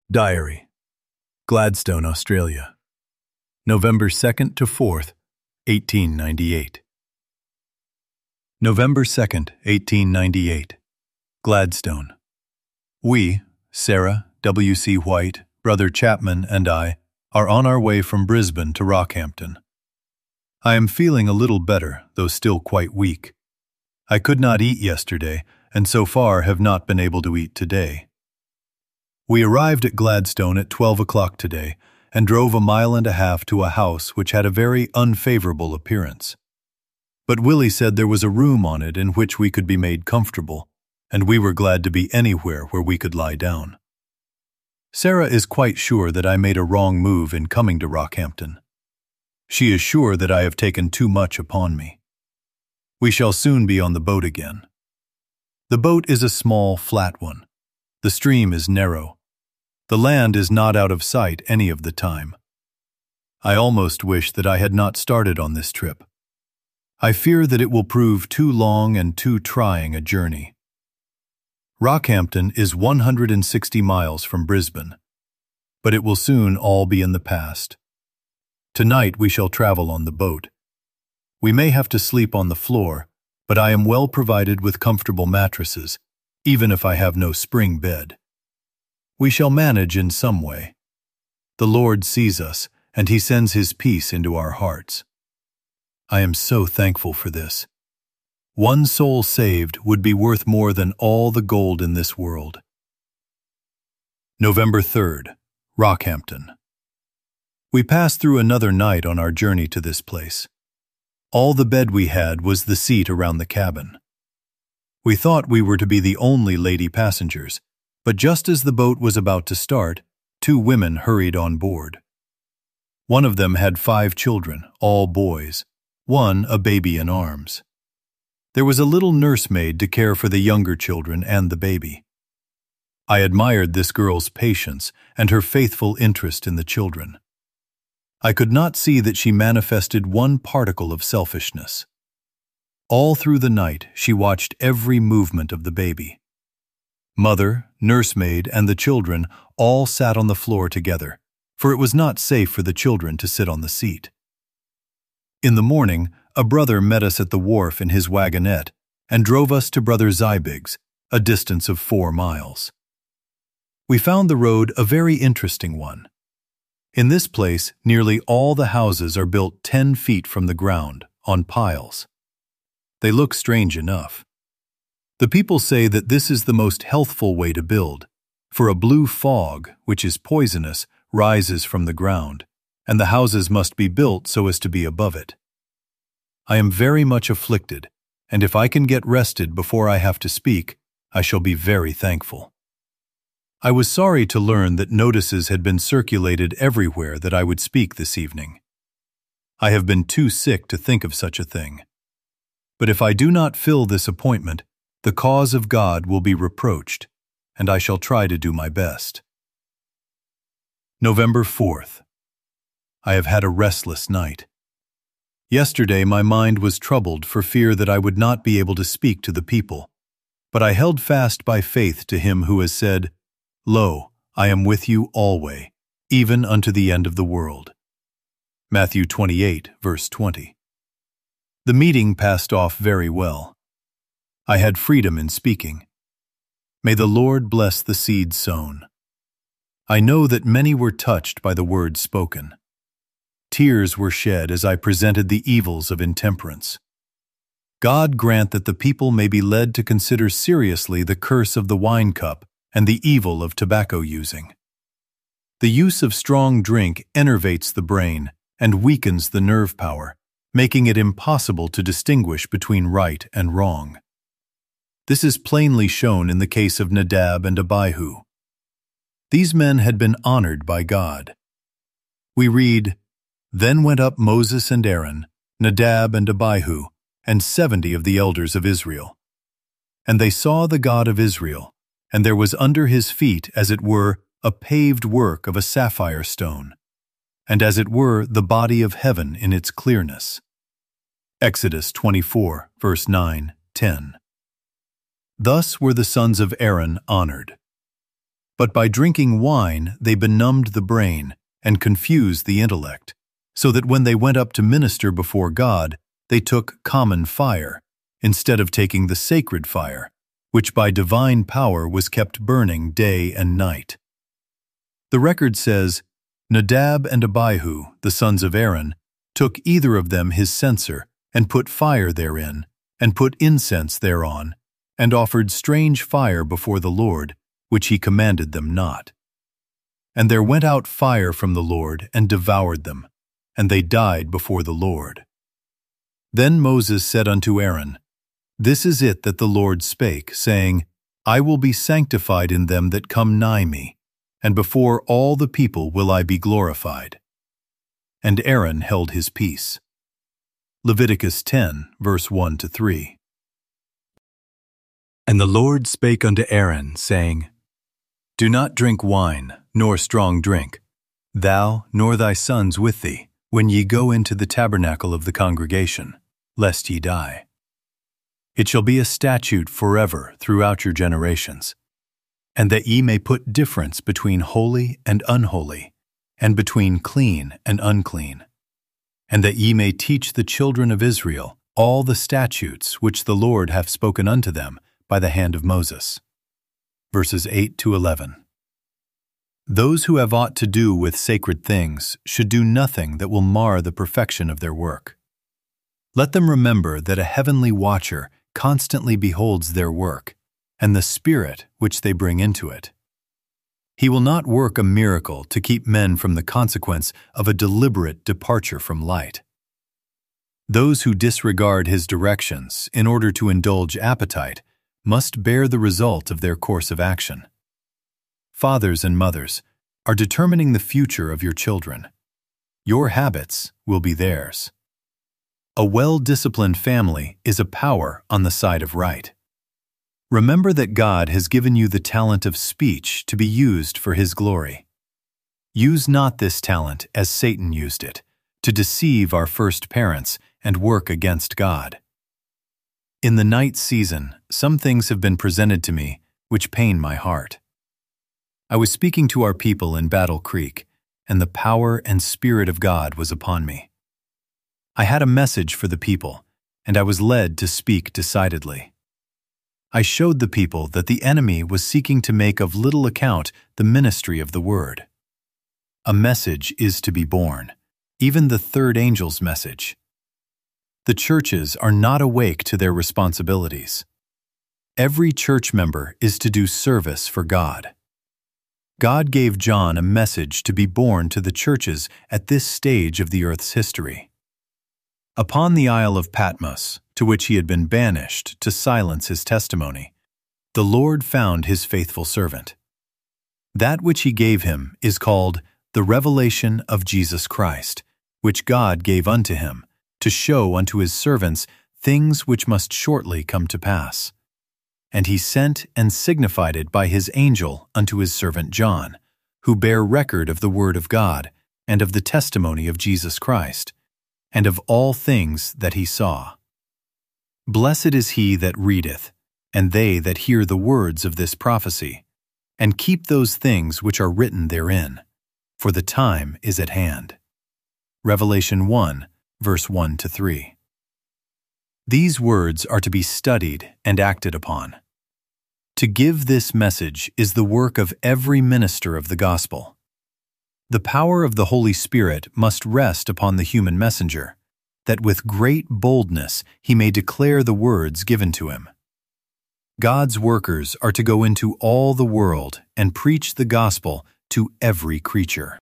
Diary, Gladstone, Australia, November 2nd to 4th, 1898. November 2nd, 1898. Gladstone. We, Sarah, W.C. White, Brother Chapman, and I, are on our way from Brisbane to Rockhampton. I am feeling a little better, though still quite weak. I could not eat yesterday, and so far have not been able to eat today. We arrived at Gladstone at 12 o'clock today and drove 1.5 miles to a house which had a very unfavorable appearance. But Willie said there was a room on it in which we could be made comfortable, and we were glad to be anywhere where we could lie down. Sarah is quite sure that I made a wrong move in coming to Rockhampton. She is sure that I have taken too much upon me. We shall soon be on the boat again. The boat is a small, flat one. The stream is narrow. The land is not out of sight any of the time. I almost wish that I had not started on this trip. I fear that it will prove too long and too trying a journey. Rockhampton is 160 miles from Brisbane, but it will soon all be in the past. Tonight we shall travel on the boat. We may have to sleep on the floor, but I am well provided with comfortable mattresses, even if I have no spring bed. We shall manage in some way. The Lord sees us, and He sends His peace into our hearts. I am so thankful for this. One soul saved would be worth more than all the gold in this world. November 3rd, Rockhampton. We passed through another night on our journey to this place. All the bed we had was the seat around the cabin. We thought we were to be the only lady passengers, but just as the boat was about to start, 2 women hurried on board. One of them had 5 children, all boys, one a baby in arms. There was a little nursemaid to care for the younger children and the baby. I admired this girl's patience and her faithful interest in the children. I could not see that she manifested one particle of selfishness. All through the night she watched every movement of the baby. Mother, nursemaid, and the children all sat on the floor together, for it was not safe for the children to sit on the seat. In the morning, a brother met us at the wharf in his wagonette and drove us to Brother Zybig's, a distance of 4 miles. We found the road a very interesting one. In this place, nearly all the houses are built 10 feet from the ground, on piles. They look strange enough. The people say that this is the most healthful way to build, for a blue fog, which is poisonous, rises from the ground, and the houses must be built so as to be above it. I am very much afflicted, and if I can get rested before I have to speak, I shall be very thankful. I was sorry to learn that notices had been circulated everywhere that I would speak this evening. I have been too sick to think of such a thing. But if I do not fill this appointment, the cause of God will be reproached, and I shall try to do my best. November 4th. I have had a restless night. Yesterday my mind was troubled for fear that I would not be able to speak to the people, but I held fast by faith to Him who has said, "Lo, I am with you alway, even unto the end of the world." Matthew 28, verse 20. The meeting passed off very well. I had freedom in speaking. May the Lord bless the seed sown. I know that many were touched by the words spoken. Tears were shed as I presented the evils of intemperance. God grant that the people may be led to consider seriously the curse of the wine cup and the evil of tobacco using. The use of strong drink enervates the brain and weakens the nerve power, making it impossible to distinguish between right and wrong. This is plainly shown in the case of Nadab and Abihu. These men had been honored by God. We read, "Then went up Moses and Aaron, Nadab and Abihu, and 70 of the elders of Israel. And they saw the God of Israel, and there was under his feet, as it were, a paved work of a sapphire stone, and as it were, the body of heaven in its clearness." Exodus 24, verse 9, 10. Thus were the sons of Aaron honored. But by drinking wine they benumbed the brain and confused the intellect, so that when they went up to minister before God, they took common fire, instead of taking the sacred fire, which by divine power was kept burning day and night. The record says, Nadab and Abihu, the sons of Aaron, took either of them his censer, and put fire therein, and put incense thereon, and offered strange fire before the Lord, which he commanded them not. And there went out fire from the Lord, and devoured them, and they died before the Lord. Then Moses said unto Aaron, This is it that the Lord spake, saying, I will be sanctified in them that come nigh me, and before all the people will I be glorified. And Aaron held his peace. Leviticus 10, verse 1-3. And the Lord spake unto Aaron, saying, Do not drink wine, nor strong drink, thou nor thy sons with thee, when ye go into the tabernacle of the congregation, lest ye die. It shall be a statute forever throughout your generations, and that ye may put difference between holy and unholy, and between clean and unclean, and that ye may teach the children of Israel all the statutes which the Lord hath spoken unto them by the hand of Moses. Verses 8-11. Those who have aught to do with sacred things should do nothing that will mar the perfection of their work. Let them remember that a heavenly watcher constantly beholds their work, and the spirit which they bring into it. He will not work a miracle to keep men from the consequence of a deliberate departure from light. Those who disregard his directions in order to indulge appetite must bear the result of their course of action. Fathers and mothers are determining the future of your children. Your habits will be theirs. A well-disciplined family is a power on the side of right. Remember that God has given you the talent of speech to be used for His glory. Use not this talent as Satan used it, to deceive our first parents and work against God. In the night season, some things have been presented to me which pain my heart. I was speaking to our people in Battle Creek, and the power and Spirit of God was upon me. I had a message for the people, and I was led to speak decidedly. I showed the people that the enemy was seeking to make of little account the ministry of the Word. A message is to be born, even the third angel's message. The churches are not awake to their responsibilities. Every church member is to do service for God. God gave John a message to be born to the churches at this stage of the earth's history. Upon the Isle of Patmos, to which he had been banished to silence his testimony, the Lord found his faithful servant. That which he gave him is called the revelation of Jesus Christ, which God gave unto him, to show unto his servants things which must shortly come to pass. And he sent and signified it by his angel unto his servant John, who bare record of the word of God, and of the testimony of Jesus Christ, and of all things that he saw. Blessed is he that readeth, and they that hear the words of this prophecy, and keep those things which are written therein, for the time is at hand. Revelation 1, verse 1-3. These words are to be studied and acted upon. To give this message is the work of every minister of the gospel. The power of the Holy Spirit must rest upon the human messenger, that with great boldness he may declare the words given to him. God's workers are to go into all the world and preach the gospel to every creature.